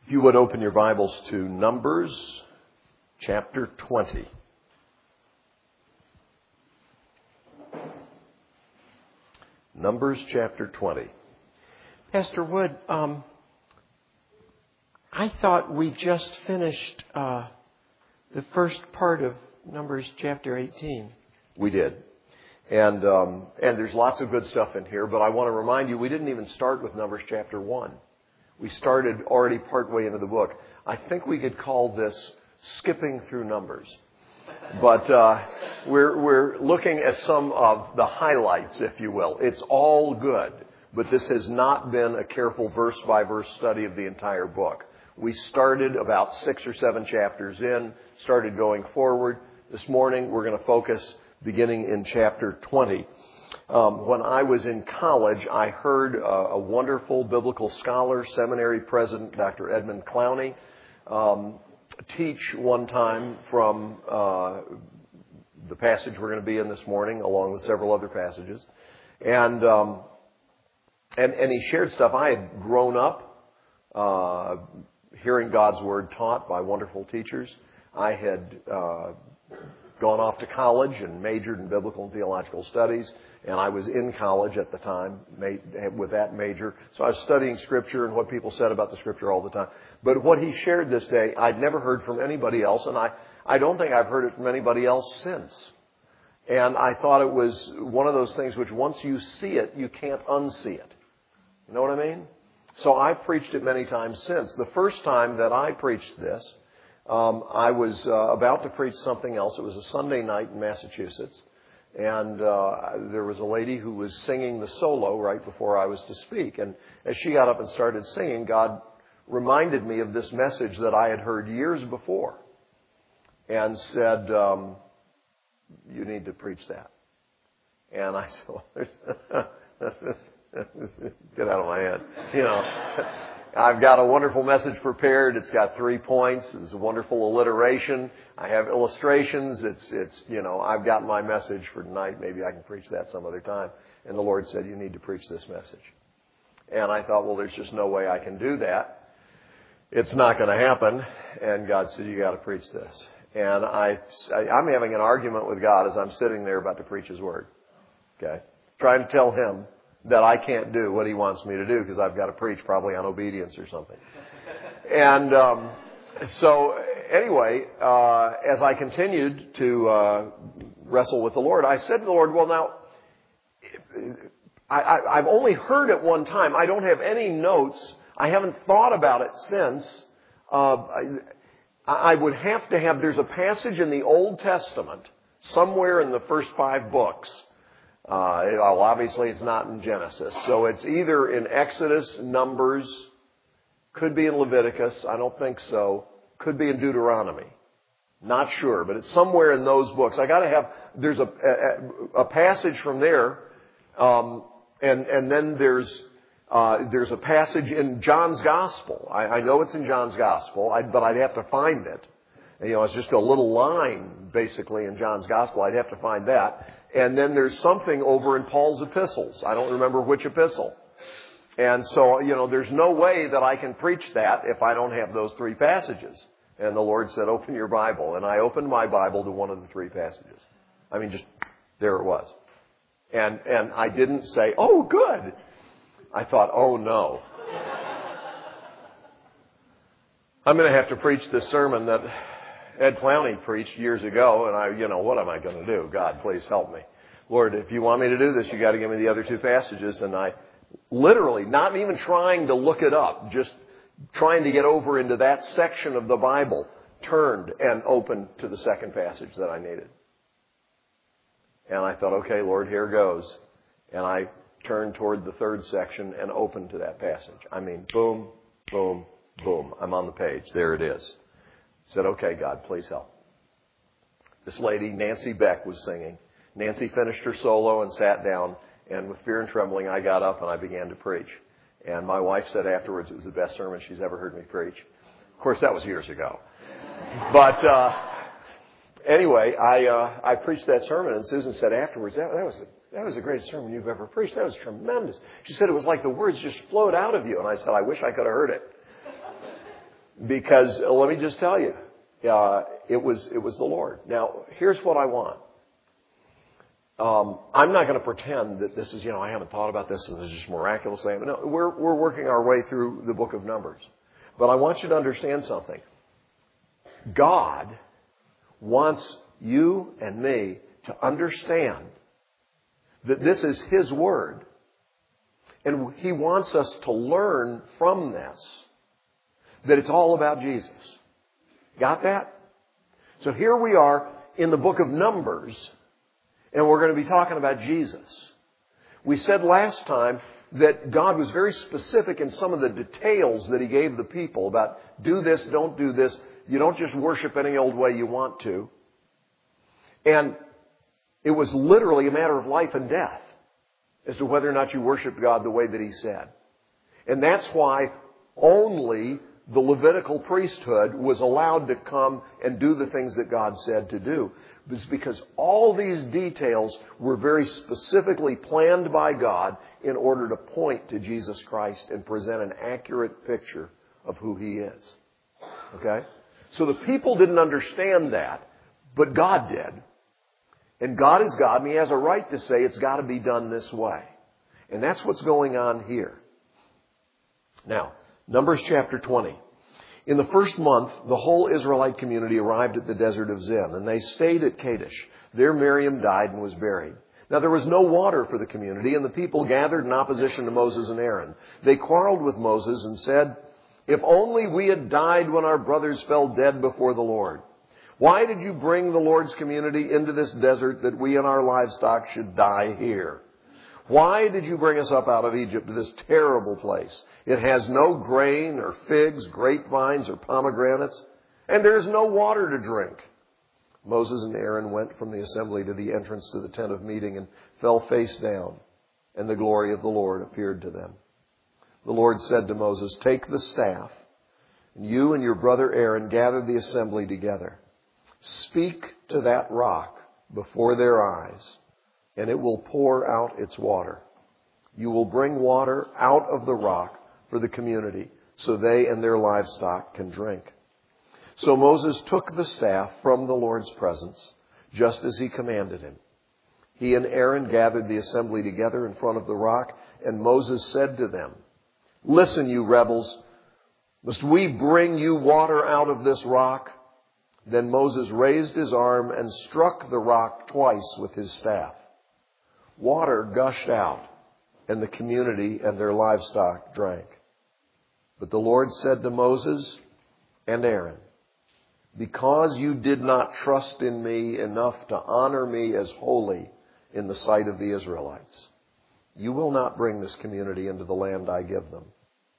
If you would open your Bibles to Numbers chapter 20. Numbers chapter 20. Pastor Wood, I thought we just finished the first part of Numbers chapter 18. We did. And there's lots of good stuff in here, but I want to remind you we didn't even start with Numbers chapter 1. We started already partway into the book. I think we could call this skipping through Numbers. But we're looking at some of the highlights, if you will. It's all good, but this has not been a careful verse-by-verse study of the entire book. We started about 6 or 7 chapters in, started going forward. This morning we're going to focus beginning in chapter 20. When I was in college, I heard a wonderful biblical scholar, seminary president, Dr. Edmund Clowney, teach one time from the passage we're going to be in this morning, along with several other passages. And he shared stuff. I had grown up hearing God's Word taught by wonderful teachers. I had gone off to college and majored in biblical and theological studies, and I was in college at the time with that major. So I was studying Scripture and what people said about the Scripture all the time. But what he shared this day, I'd never heard from anybody else, and I don't think I've heard it from anybody else since. And I thought it was one of those things which once you see it, you can't unsee it. You know what I mean? So I've preached it many times since. The first time that I preached this, I was about to preach something else. It was a Sunday night in Massachusetts. And there was a lady who was singing the solo right before I was to speak. And as she got up and started singing, God reminded me of this message that I had heard years before and said, you need to preach that. And I said, get out of my head. You know, I've got a wonderful message prepared. It's got 3 points. It's a wonderful alliteration. I have illustrations. It's I've got my message for tonight. Maybe I can preach that some other time. And the Lord said, you need to preach this message. And I thought, well, there's just no way I can do that. It's not going to happen. And God said, you got to preach this. And I'm having an argument with God as I'm sitting there about to preach His Word. Okay? Trying to tell Him that I can't do what He wants me to do because I've got to preach probably on obedience or something. And so anyway, as I continued to wrestle with the Lord, I said to the Lord, well, now, I've only heard it one time. I don't have any notes. I haven't thought about it since. I would have to have, there's a passage in the Old Testament, somewhere in the first 5 books. Obviously it's not in Genesis. So it's either in Exodus, Numbers, could be in Leviticus, I don't think so, could be in Deuteronomy. Not sure, but it's somewhere in those books. I got to have, there's a passage from there, and then there's a passage in John's Gospel. I know it's in John's Gospel, but I'd have to find it. It's just a little line, basically, in John's Gospel. I'd have to find that. And then there's something over in Paul's epistles. I don't remember which epistle. And so, there's no way that I can preach that if I don't have those 3 passages. And the Lord said, open your Bible. And I opened my Bible to one of the 3 passages. I mean, just, there it was. And I didn't say, oh, good. I thought, oh, no. I'm going to have to preach this sermon that Ed Clowney preached years ago, and what am I going to do? God, please help me. Lord, if you want me to do this, you got to give me the other 2 passages. And I literally, not even trying to look it up, just trying to get over into that section of the Bible, turned and opened to the second passage that I needed. And I thought, okay, Lord, here goes. And I turned toward the 3rd section and opened to that passage. I mean, boom, boom, boom. I'm on the page. There it is. I said, okay, God, please help. This lady, Nancy Beck, was singing. Nancy finished her solo and sat down, and with fear and trembling, I got up and I began to preach. And my wife said afterwards it was the best sermon she's ever heard me preach. Of course, that was years ago. But anyway, I preached that sermon, and Susan said afterwards, that was the greatest sermon you've ever preached. That was tremendous. She said it was like the words just flowed out of you. And I said, I wish I could have heard it. Because let me just tell you, it was the Lord. Now, here's what I want. I'm not going to pretend that this is, I haven't thought about this and this is just miraculous. No, we're working our way through the book of Numbers. But I want you to understand something. God wants you and me to understand that this is His Word. And He wants us to learn from this that it's all about Jesus. Got that? So here we are in the book of Numbers, and we're going to be talking about Jesus. We said last time that God was very specific in some of the details that He gave the people about do this, don't do this. You don't just worship any old way you want to. And it was literally a matter of life and death as to whether or not you worshiped God the way that He said. And that's why only the Levitical priesthood was allowed to come and do the things that God said to do. It's because all these details were very specifically planned by God in order to point to Jesus Christ and present an accurate picture of who He is. Okay? So the people didn't understand that, but God did. And God is God, and He has a right to say it's got to be done this way. And that's what's going on here. Now, Numbers chapter 20. In the first month, the whole Israelite community arrived at the desert of Zin, and they stayed at Kadesh. There Miriam died and was buried. Now there was no water for the community, and the people gathered in opposition to Moses and Aaron. They quarreled with Moses and said, "If only we had died when our brothers fell dead before the Lord. Why did you bring the Lord's community into this desert that we and our livestock should die here? Why did you bring us up out of Egypt to this terrible place? It has no grain or figs, grapevines or pomegranates, and there is no water to drink." Moses and Aaron went from the assembly to the entrance to the tent of meeting and fell face down, and the glory of the Lord appeared to them. The Lord said to Moses, "Take the staff, and you and your brother Aaron gather the assembly together. Speak to that rock before their eyes, and it will pour out its water. You will bring water out of the rock for the community, so they and their livestock can drink." So Moses took the staff from the Lord's presence, just as he commanded him. He and Aaron gathered the assembly together in front of the rock, and Moses said to them, "Listen, you rebels, must we bring you water out of this rock?" Then Moses raised his arm and struck the rock twice with his staff. Water gushed out, and the community and their livestock drank. But the Lord said to Moses and Aaron, "Because you did not trust in me enough to honor me as holy in the sight of the Israelites, you will not bring this community into the land I give them."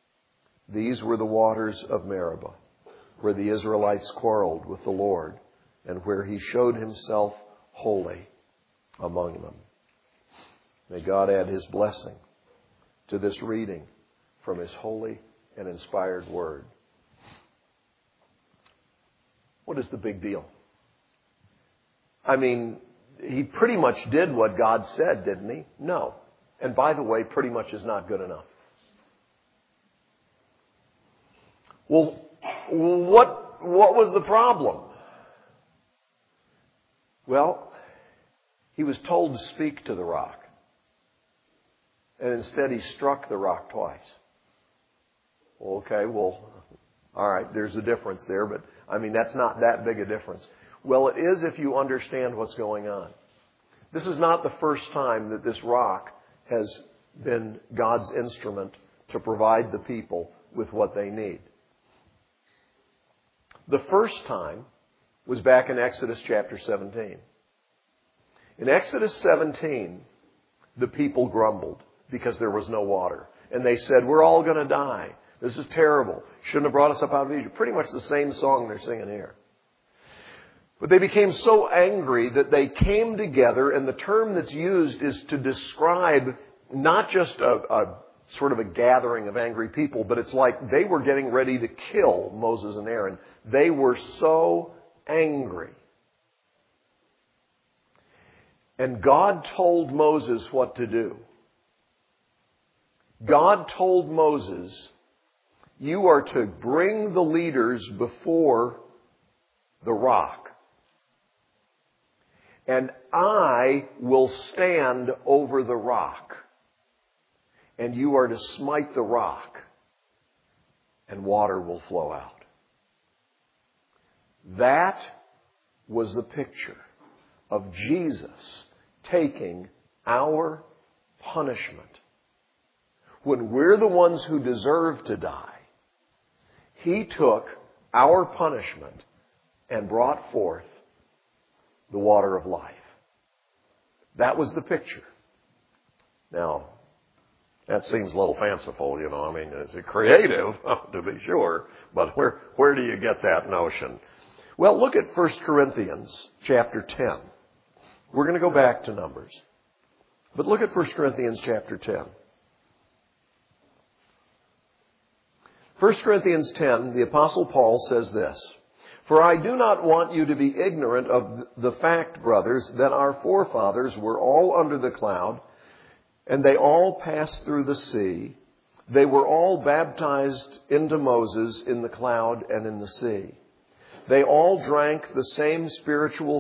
These were the waters of Meribah, where the Israelites quarreled with the Lord and where He showed Himself holy among them. May God add His blessing to this reading from His holy and inspired Word. What is the big deal? I mean, he pretty much did what God said, didn't he? No. And by the way, pretty much is not good enough. Well, what was the problem? Well, he was told to speak to the rock. And instead he struck the rock twice. Okay, well, all right, there's a difference there, but I mean, that's not that big a difference. Well, it is if you understand what's going on. This is not the first time that this rock has been God's instrument to provide the people with what they need. The first time was back in Exodus chapter 17. In Exodus 17, the people grumbled because there was no water. And they said, "We're all going to die. This is terrible. Shouldn't have brought us up out of Egypt." Pretty much the same song they're singing here. But they became so angry that they came together, and the term that's used is to describe not just a sort of a gathering of angry people, but it's like they were getting ready to kill Moses and Aaron. They were so angry. And God told Moses what to do. God told Moses You are to bring the leaders before the rock. And I will stand over the rock. And you are to smite the rock. And water will flow out. That was the picture of Jesus taking our punishment. When we're the ones who deserve to die, He took our punishment and brought forth the water of life. That was the picture. Now, that seems a little fanciful, you know. I mean, it's creative, to be sure, but where do you get that notion? Well, look at 1 Corinthians chapter 10. We're going to go back to Numbers. But look at 1 Corinthians chapter 10. 1 Corinthians 10, the Apostle Paul says this, "For I do not want you to be ignorant of the fact, brothers, that our forefathers were all under the cloud, and they all passed through the sea. They were all baptized into Moses in the cloud and in the sea. They all ate the same spiritual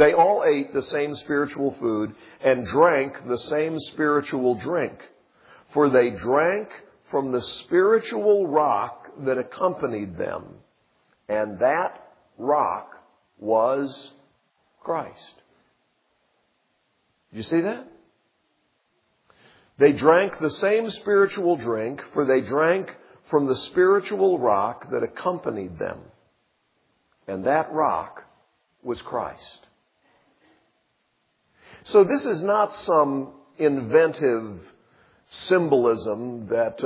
food and drank the same spiritual drink. For they drank from the spiritual rock that accompanied them. And that rock was Christ." Did you see that? They drank the same spiritual drink, for they drank from the spiritual rock that accompanied them. And that rock was Christ. So this is not some inventive symbolism that,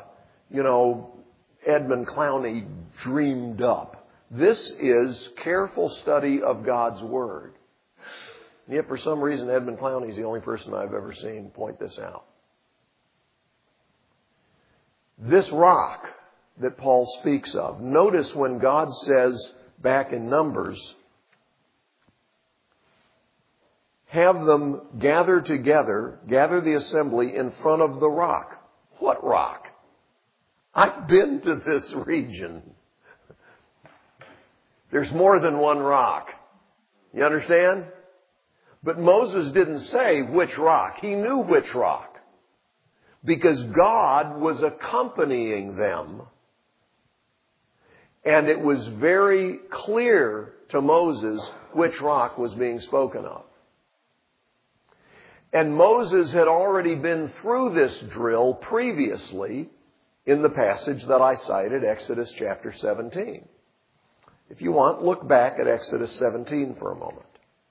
Edmund Clowney dreamed up. This is careful study of God's Word. And yet for some reason Edmund Clowney is the only person I've ever seen point this out. This rock that Paul speaks of, notice when God says back in Numbers, "Have them gather together, gather the assembly in front of the rock." What rock? I've been to this region. There's more than one rock. You understand? But Moses didn't say which rock. He knew which rock. Because God was accompanying them. And it was very clear to Moses which rock was being spoken of. And Moses had already been through this drill previously in the passage that I cited, Exodus chapter 17. If you want, look back at Exodus 17 for a moment.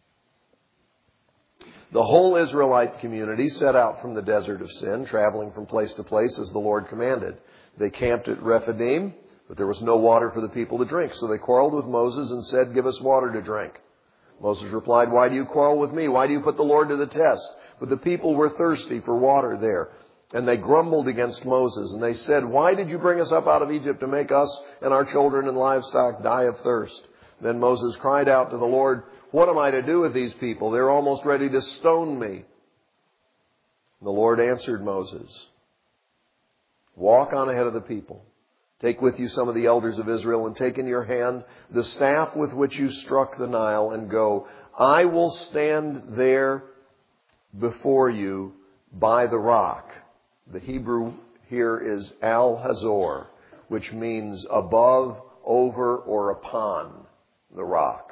The whole Israelite community set out from the desert of Sin, traveling from place to place as the Lord commanded. They camped at Rephidim, but there was no water for the people to drink. So they quarreled with Moses and said, "Give us water to drink." Moses replied, "Why do you quarrel with me? Why do you put the Lord to the test?" But the people were thirsty for water there. And they grumbled against Moses. And they said, "Why did you bring us up out of Egypt to make us and our children and livestock die of thirst?" Then Moses cried out to the Lord, "What am I to do with these people? They're almost ready to stone me." And the Lord answered Moses, "Walk on ahead of the people. Take with you some of the elders of Israel and take in your hand the staff with which you struck the Nile and go. I will stand there before you by the rock." The Hebrew here is Al-Hazor, which means above, over, or upon the rock.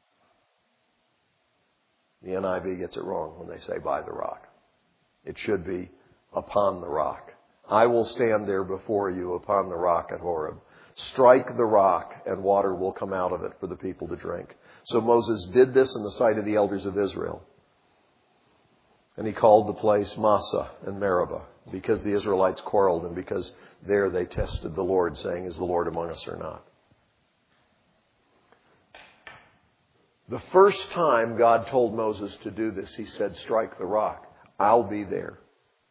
The NIV gets it wrong when they say by the rock. It should be upon the rock. I will stand there before you upon the rock at Horeb. Strike the rock and water will come out of it for the people to drink. So Moses did this in the sight of the elders of Israel. And he called the place Massah and Meribah because the Israelites quarreled and because there they tested the Lord, saying, "Is the Lord among us or not?" The first time God told Moses to do this, he said, "Strike the rock. I'll be there."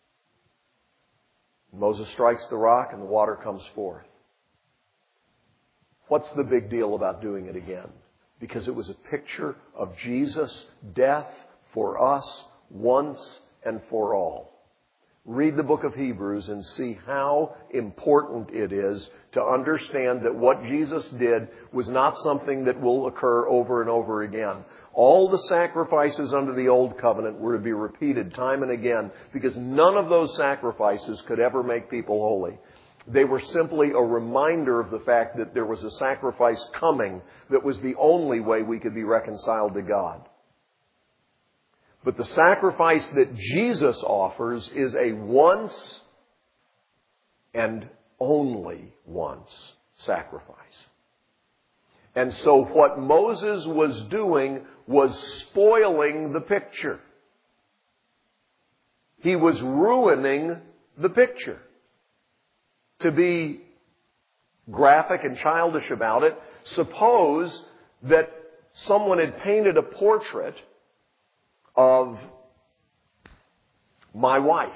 Moses strikes the rock and the water comes forth. What's the big deal about doing it again? Because it was a picture of Jesus' death for us once and for all. read the book of Hebrews and see how important it is to understand that what Jesus did was not something that will occur over and over again. All the sacrifices under the old covenant were to be repeated time and again because none of those sacrifices could ever make people holy. They were simply a reminder of the fact that there was a sacrifice coming that was the only way we could be reconciled to God. But the sacrifice that Jesus offers is a once and only once sacrifice. And so what Moses was doing was spoiling the picture. He was ruining the picture. To be graphic and childish about it, suppose that someone had painted a portrait of my wife.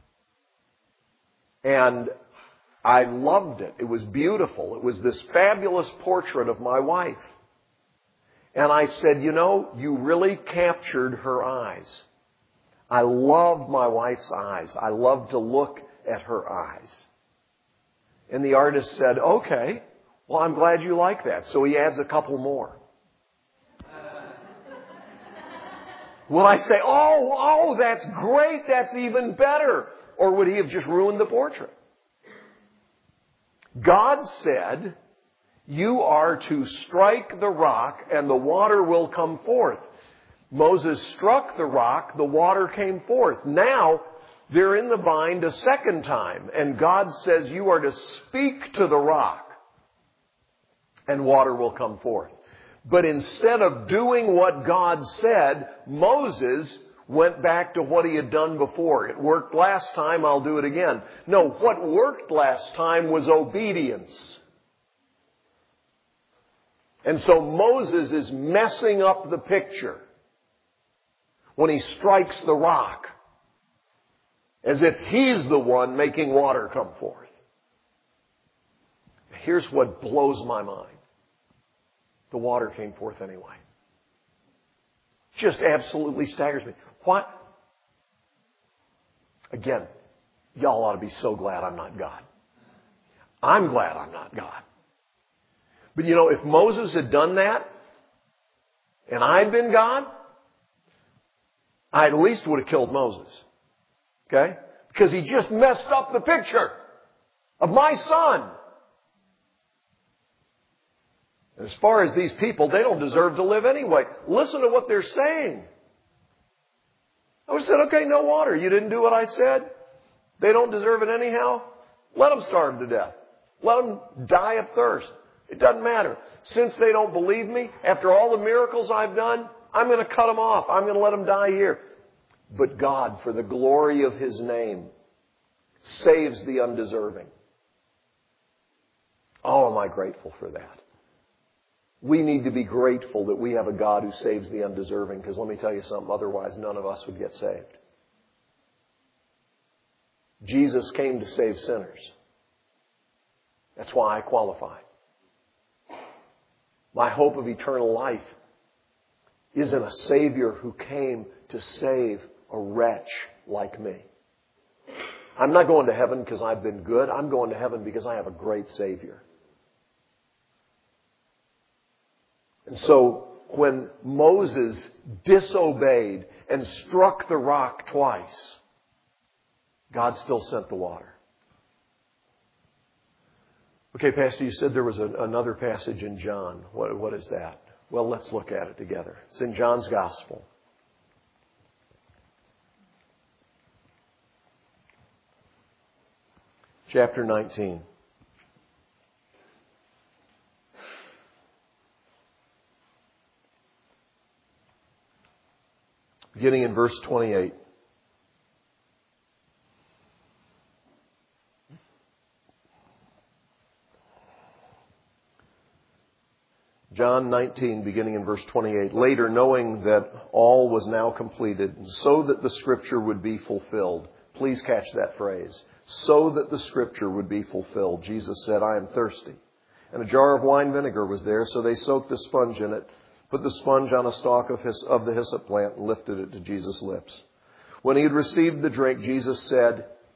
And I loved it. It was beautiful. It was this fabulous portrait of my wife. And I said, you know, you really captured her eyes. I love my wife's eyes. I love to look at her eyes. And the artist said, okay, well, I'm glad you like that. So he adds a couple more. Would I say, oh, that's great, that's even better? Or would he have just ruined the portrait? God said, you are to strike the rock and the water will come forth. Moses struck the rock, the water came forth. Now, they're in the bind a second time, and God says you are to speak to the rock and water will come forth. But instead of doing what God said, Moses went back to what he had done before. It worked last time, I'll do it again. No, what worked last time was obedience. And so Moses is messing up the picture when he strikes the rock, as if he's the one making water come forth. Here's what blows my mind. The water came forth anyway. Just absolutely staggers me. What? Again, y'all ought to be so glad I'm not God. I'm glad I'm not God. But you know, if Moses had done that, and I'd been God, I at least would have killed Moses. Okay? Because he just messed up the picture of my son. As far as these people, they don't deserve to live anyway. Listen to what they're saying. I would have said, okay, no water. You didn't do what I said. They don't deserve it anyhow. Let them starve to death. Let them die of thirst. It doesn't matter. Since they don't believe me, after all the miracles I've done, I'm going to cut them off. I'm going to let them die here. But God, for the glory of His name, saves the undeserving. Oh, am I grateful for that. We need to be grateful that we have a God who saves the undeserving, because let me tell you something, otherwise none of us would get saved. Jesus came to save sinners. That's why I qualify. My hope of eternal life is in a Savior who came to save a wretch like me. I'm not going to heaven because I've been good. I'm going to heaven because I have a great Savior. And so when Moses disobeyed and struck the rock twice, God still sent the water. Okay, Pastor, you said there was another passage in John. What is that? Well, let's look at it together. It's in John's Gospel. Chapter 19. Beginning in verse 28. John 19, beginning in verse 28. Later, knowing that all was now completed, so that the Scripture would be fulfilled. Please catch that phrase. So that the Scripture would be fulfilled. Jesus said, I am thirsty. And a jar of wine vinegar was there, so they soaked a sponge in it, put the sponge on a stalk of the hyssop plant, and lifted it to Jesus' lips. When he had received the drink, Jesus said,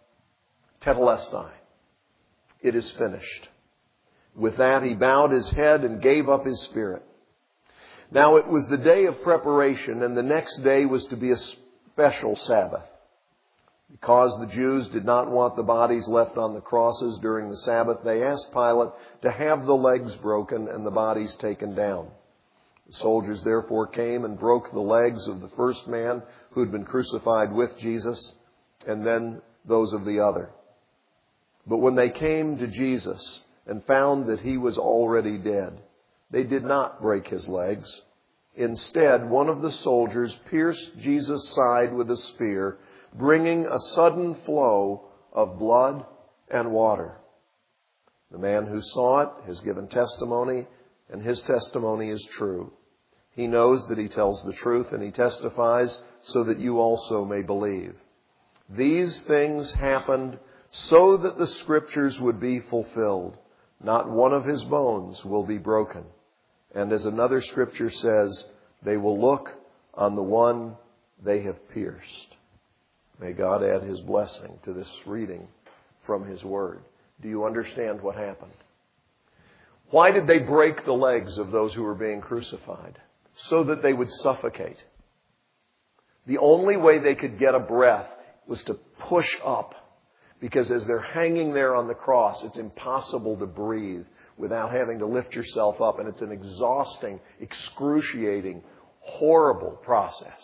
Tetelestai. It is finished. With that, he bowed his head and gave up his spirit. Now it was the day of preparation, and the next day was to be a special Sabbath. Because the Jews did not want the bodies left on the crosses during the Sabbath, they asked Pilate to have the legs broken and the bodies taken down. The soldiers therefore came and broke the legs of the first man who had been crucified with Jesus, and then those of the other. But when they came to Jesus and found that he was already dead, they did not break his legs. Instead, one of the soldiers pierced Jesus' side with a spear, bringing a sudden flow of blood and water. The man who saw it has given testimony, and his testimony is true. He knows that he tells the truth, and he testifies so that you also may believe. These things happened so that the Scriptures would be fulfilled. Not one of his bones will be broken. And as another Scripture says, they will look on the one they have pierced. May God add his blessing to this reading from his word. Do you understand what happened? Why did they break the legs of those who were being crucified? So that they would suffocate. The only way they could get a breath was to push up. Because as they're hanging there on the cross, it's impossible to breathe without having to lift yourself up. And it's an exhausting, excruciating, horrible process.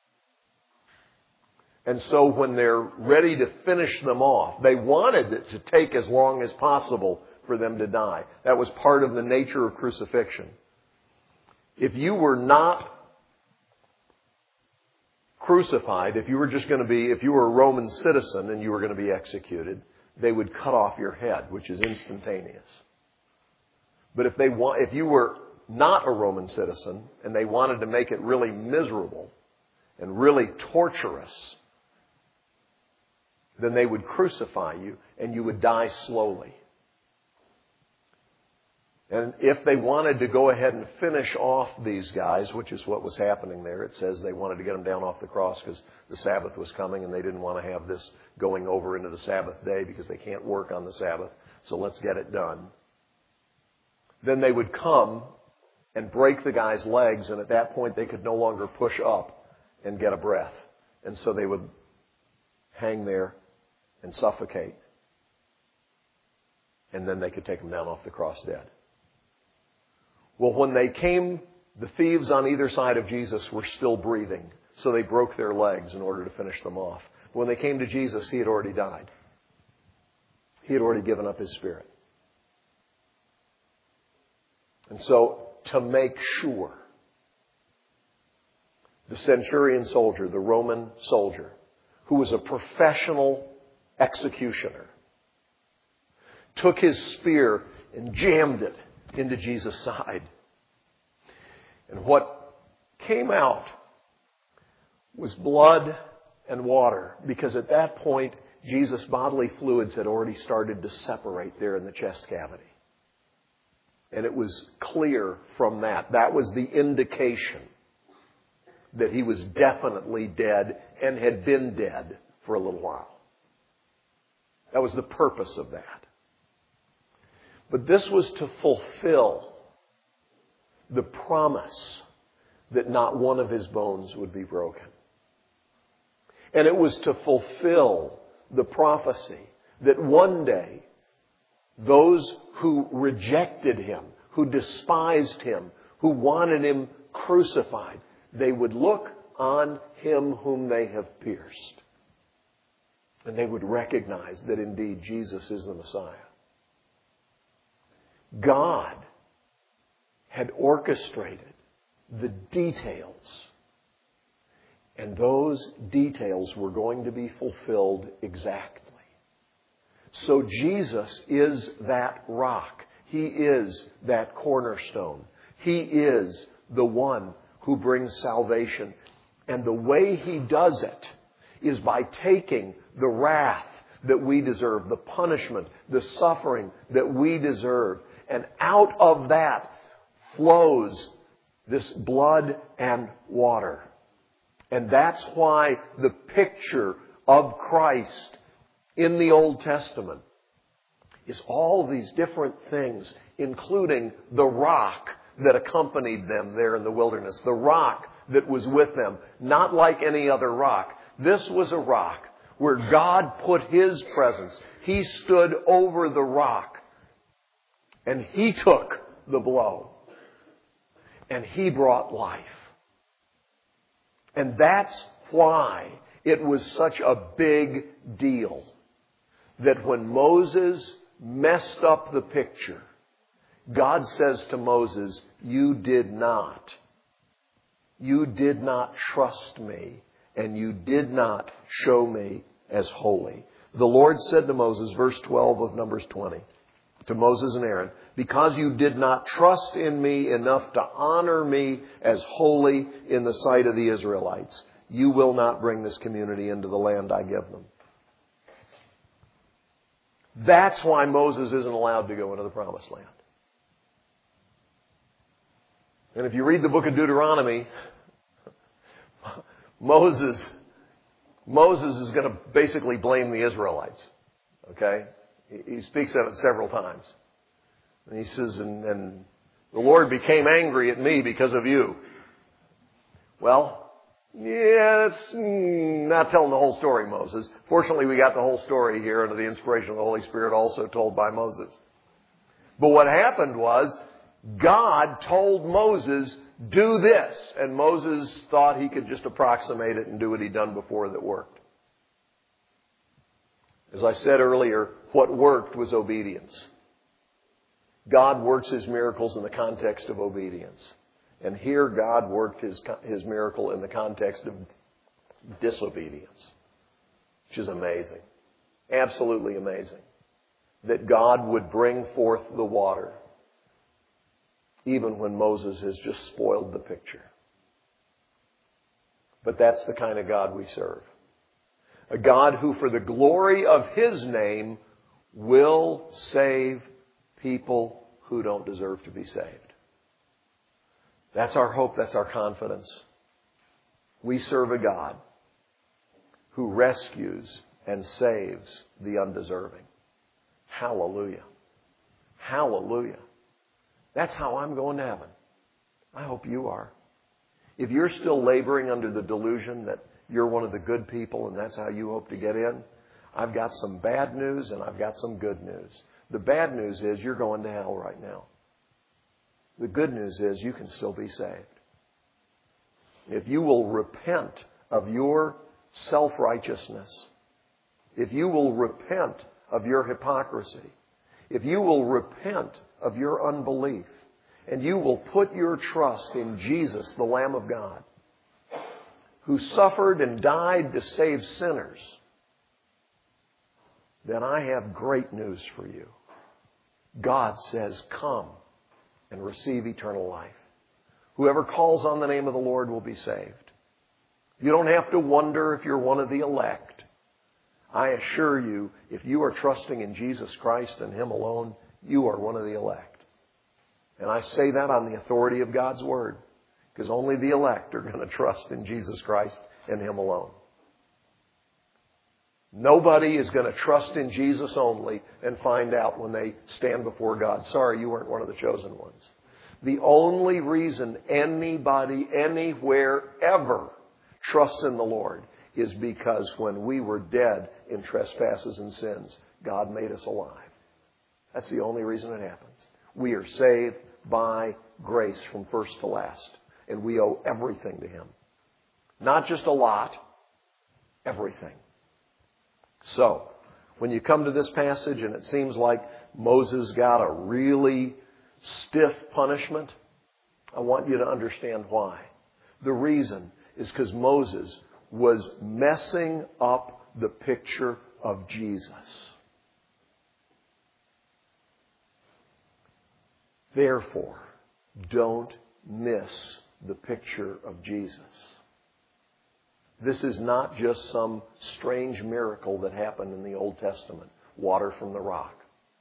And so when they're ready to finish them off, they wanted it to take as long as possible for them to die. That was part of the nature of crucifixion. If you were not crucified, if you were a Roman citizen and you were going to be executed, they would cut off your head, which is instantaneous. But if you were not a Roman citizen and they wanted to make it really miserable and really torturous, then they would crucify you and you would die slowly. And if they wanted to go ahead and finish off these guys, which is what was happening there, it says they wanted to get them down off the cross because the Sabbath was coming and they didn't want to have this going over into the Sabbath day because they can't work on the Sabbath. So let's get it done. Then they would come and break the guy's legs, and at that point they could no longer push up and get a breath. And so they would hang there and suffocate. And then they could take them down off the cross dead. Well, when they came, the thieves on either side of Jesus were still breathing. So they broke their legs in order to finish them off. When they came to Jesus, he had already died. He had already given up his spirit. And so, to make sure, the centurion soldier, the Roman soldier, who was a professional executioner, took his spear and jammed it into Jesus' side. And what came out was blood and water, because at that point, Jesus' bodily fluids had already started to separate there in the chest cavity. And it was clear from that. That was the indication that he was definitely dead and had been dead for a little while. That was the purpose of that. But this was to fulfill the promise that not one of his bones would be broken. And it was to fulfill the prophecy that one day those who rejected him, who despised him, who wanted him crucified, they would look on him whom they have pierced. And they would recognize that indeed Jesus is the Messiah. God had orchestrated the details. And those details were going to be fulfilled exactly. So Jesus is that rock. He is that cornerstone. He is the one who brings salvation. And the way he does it is by taking the wrath that we deserve, the punishment, the suffering that we deserve. And out of that flows this blood and water. And that's why the picture of Christ in the Old Testament is all these different things, including the rock that accompanied them there in the wilderness, the rock that was with them, not like any other rock. This was a rock where God put His presence. He stood over the rock and He took the blow and He brought life. And that's why it was such a big deal that when Moses messed up the picture, God says to Moses, you did not trust me, and you did not show me as holy. The Lord said to Moses, verse 12 of Numbers 20, to Moses and Aaron, because you did not trust in me enough to honor me as holy in the sight of the Israelites, you will not bring this community into the land I give them. That's why Moses isn't allowed to go into the Promised Land. And if you read the book of Deuteronomy, Moses is going to basically blame the Israelites. Okay? He speaks of it several times. And he says, and the Lord became angry at me because of you. Well, yeah, that's not telling the whole story, Moses. Fortunately, we got the whole story here under the inspiration of the Holy Spirit, also told by Moses. But what happened was, God told Moses, do this. And Moses thought he could just approximate it and do what he'd done before that worked. As I said earlier, what worked was obedience. God works His miracles in the context of obedience. And here God worked His miracle in the context of disobedience, which is amazing. Absolutely amazing. That God would bring forth the water even when Moses has just spoiled the picture. But that's the kind of God we serve. A God who, for the glory of His name, will save people who don't deserve to be saved. That's our hope. That's our confidence. We serve a God who rescues and saves the undeserving. Hallelujah. Hallelujah. That's how I'm going to heaven. I hope you are. If you're still laboring under the delusion that you're one of the good people and that's how you hope to get in, I've got some bad news and I've got some good news. The bad news is you're going to hell right now. The good news is you can still be saved. If you will repent of your self-righteousness, if you will repent of your hypocrisy, if you will repent of your unbelief, and you will put your trust in Jesus, the Lamb of God, who suffered and died to save sinners, then I have great news for you. God says, come and receive eternal life. Whoever calls on the name of the Lord will be saved. You don't have to wonder if you're one of the elect. I assure you, if you are trusting in Jesus Christ and Him alone, you are one of the elect. And I say that on the authority of God's Word, because only the elect are going to trust in Jesus Christ and Him alone. Nobody is going to trust in Jesus only and find out when they stand before God, sorry, you weren't one of the chosen ones. The only reason anybody, anywhere, ever trusts in the Lord is because when we were dead in trespasses and sins, God made us alive. That's the only reason it happens. We are saved by grace from first to last, and we owe everything to Him. Not just a lot, everything. So, when you come to this passage and it seems like Moses got a really stiff punishment, I want you to understand why. The reason is because Moses was messing up the picture of Jesus. Therefore, don't miss the picture of Jesus. This is not just some strange miracle that happened in the Old Testament, water from the rock.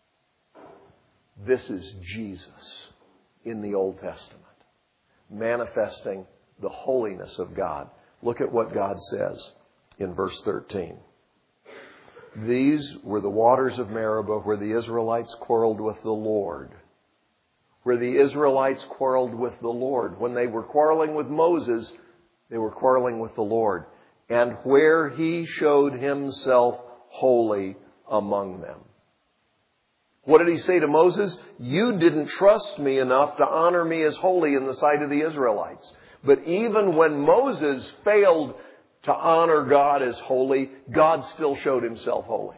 This is Jesus in the Old Testament, manifesting the holiness of God. Look at what God says in verse 13. These were the waters of Meribah where the Israelites quarreled with the Lord. Where the Israelites quarreled with the Lord. When they were quarreling with Moses, they were quarreling with the Lord. And where He showed Himself holy among them. What did He say to Moses? You didn't trust me enough to honor me as holy in the sight of the Israelites. But even when Moses failed to honor God as holy, God still showed Himself holy.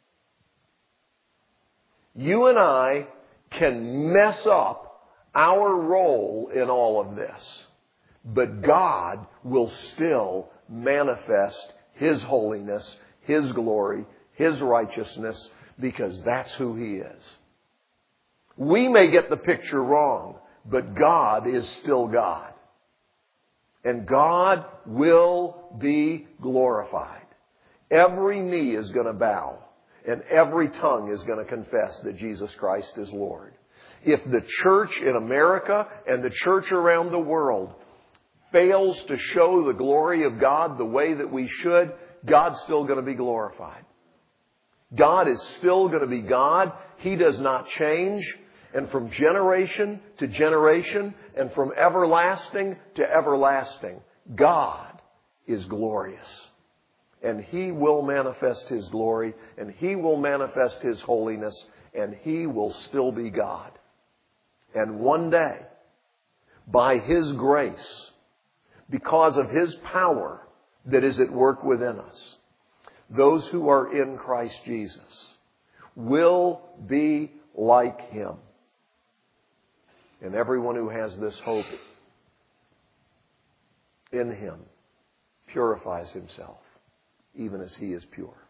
You and I can mess up our role in all of this, but God will still manifest His holiness, His glory, His righteousness, because that's who He is. We may get the picture wrong, but God is still God. And God will be glorified. Every knee is going to bow, and every tongue is going to confess that Jesus Christ is Lord. If the church in America and the church around the world fails to show the glory of God the way that we should, God's still going to be glorified. God is still going to be God. He does not change. And from generation to generation and from everlasting to everlasting, God is glorious. And He will manifest His glory, and He will manifest His holiness, and He will still be God. And one day, by His grace, because of His power that is at work within us, those who are in Christ Jesus will be like Him. And everyone who has this hope in Him purifies himself, even as He is pure.